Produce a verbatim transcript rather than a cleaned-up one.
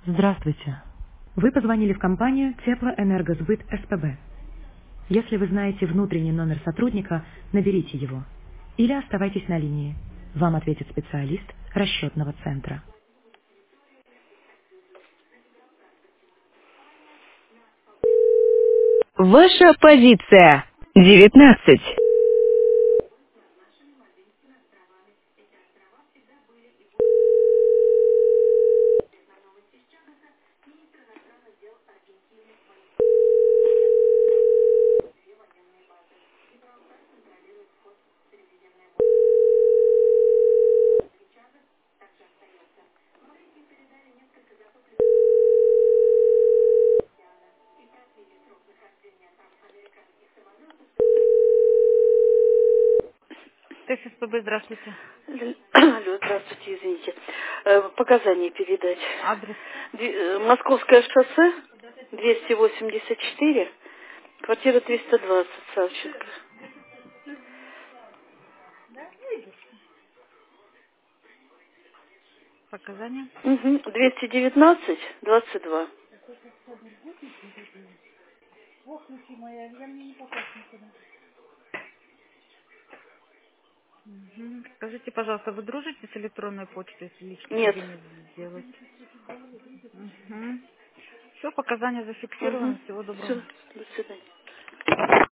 Здравствуйте. Вы позвонили в компанию Теплоэнергосбыт СПБ. Если вы знаете внутренний номер сотрудника, наберите его. Или оставайтесь на линии. Вам ответит специалист расчетного центра. Ваша позиция. девятнадцать. Т С С П Б, здравствуйте. Алло, здравствуйте, извините. Э, Показания передать. Адрес. Ди- э, Московское шоссе, двести восемьдесят четыре, квартира триста двадцать, Савченко. Показания. Угу. двести девятнадцать, двадцать два. Мгм. Скажите, пожалуйста, вы дружите с электронной почтой, если личный Нет. кабинет сделать? Угу. Все, показания Угу. зафиксированы. Всего доброго. Все, до свидания.